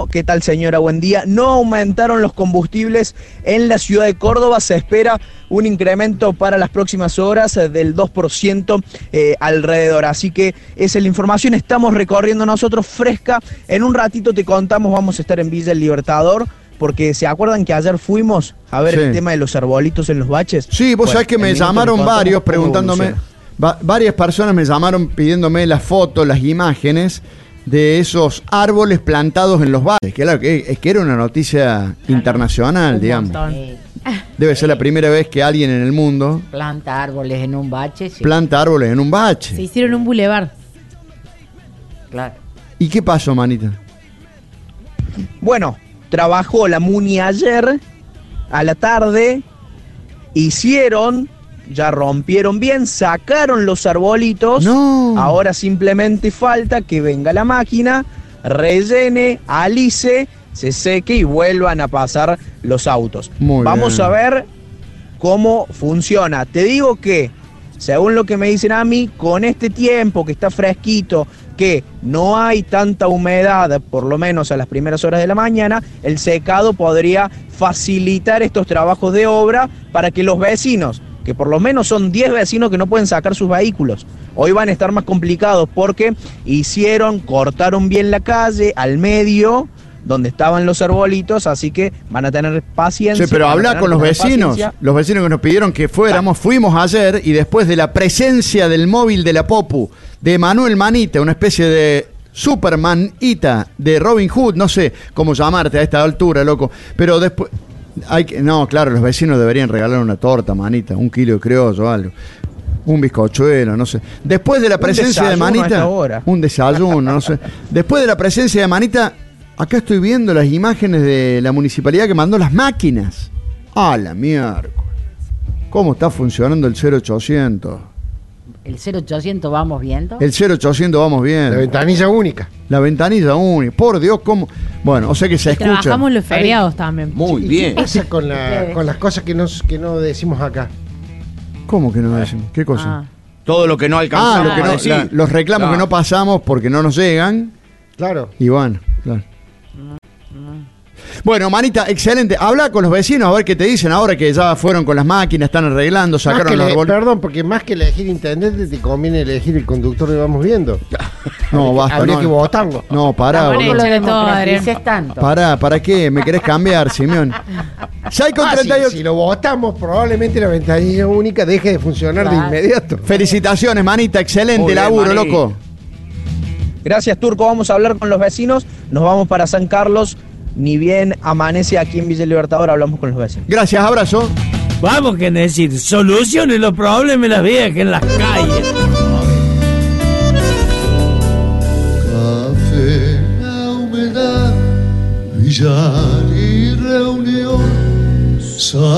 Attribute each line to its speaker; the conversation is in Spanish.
Speaker 1: ¿qué tal, señora? Buen día. No aumentaron los combustibles en la ciudad de Córdoba. Se espera un incremento para las próximas horas del 2% alrededor. Así que esa es la información. Estamos recorriendo nosotros fresca. En un ratito te contamos, vamos a estar en Villa El Libertador. Porque ¿se acuerdan que ayer fuimos a ver el tema de los arbolitos en los baches?
Speaker 2: Sí, vos sabés que me llamaron varios preguntándome, varias personas me llamaron pidiéndome las fotos, las imágenes de esos árboles plantados en los baches. Claro, es que era una noticia internacional, digamos. Debe ser la primera vez que alguien en el mundo
Speaker 3: planta árboles en un bache. Sí.
Speaker 2: Planta árboles en un bache.
Speaker 4: Se hicieron un bulevar.
Speaker 3: Claro.
Speaker 2: ¿Y qué pasó, manita?
Speaker 1: Bueno, trabajó la Muni ayer a la tarde, ya rompieron bien, sacaron los arbolitos.
Speaker 2: No.
Speaker 1: Ahora simplemente falta que venga la máquina, rellene, alice, se seque y vuelvan a pasar los autos. Vamos a ver cómo funciona. Te digo que, según lo que me dicen a mí, con este tiempo que está fresquito, que no hay tanta humedad, por lo menos a las primeras horas de la mañana, el secado podría facilitar estos trabajos de obra para que los vecinos, que por lo menos son 10 vecinos que no pueden sacar sus vehículos, hoy van a estar más complicados porque cortaron bien la calle al medio, donde estaban los arbolitos, así que van a tener paciencia.
Speaker 2: Sí, pero habla con los vecinos que nos pidieron que fuimos ayer y después de la presencia del móvil de la Popu, de Manuel Manita, una especie de Supermanita de Robin Hood, no sé cómo llamarte a esta altura, loco, pero después claro, los vecinos deberían regalar una torta, Manita, 1 kilo de criollo o algo. Un bizcochuelo, no sé. Después de la presencia de Manita, un desayuno, no sé. Después de la presencia de Manita, acá estoy viendo las imágenes de la municipalidad que mandó las máquinas. ¡Ah, la mierda! ¿Cómo está funcionando el 0800?
Speaker 3: ¿El 0800 vamos viendo?
Speaker 2: El 0800 vamos viendo.
Speaker 5: La ventanilla única.
Speaker 2: La ventanilla única. Por Dios, ¿cómo? Bueno, o sea que se escucha.
Speaker 4: Trabajamos los feriados también.
Speaker 2: Muy bien.
Speaker 5: ¿Qué pasa con las cosas que no decimos acá?
Speaker 2: ¿Cómo que no decimos? ¿Qué cosa?
Speaker 6: Todo lo que no alcanzamos.
Speaker 2: Los reclamos que no pasamos porque no nos llegan.
Speaker 5: Claro.
Speaker 2: Y bueno, claro. Bueno, Manita, excelente. Habla con los vecinos a ver qué te dicen ahora que ya fueron con las máquinas, están arreglando, sacaron los arbolitos.
Speaker 5: Perdón, porque más que elegir intendente te conviene elegir el conductor que vamos viendo.
Speaker 2: No, basta.
Speaker 5: Habría que votarlo.
Speaker 2: No, pará. ¿Para qué? ¿Me querés cambiar, Simeón? Ya hay con 38.
Speaker 5: Si lo votamos, probablemente la ventanilla única deje de funcionar de inmediato.
Speaker 2: Felicitaciones, Manita, excelente laburo, loco.
Speaker 1: Gracias, Turco. Vamos a hablar con los vecinos. Nos vamos para San Carlos. Ni bien amanece aquí en Villa Libertador, hablamos con los vecinos.
Speaker 2: Gracias, abrazo.
Speaker 7: Vamos que decir, soluciones los problemas las viejas en las calles.
Speaker 8: Café, la humedad, billar y reunión.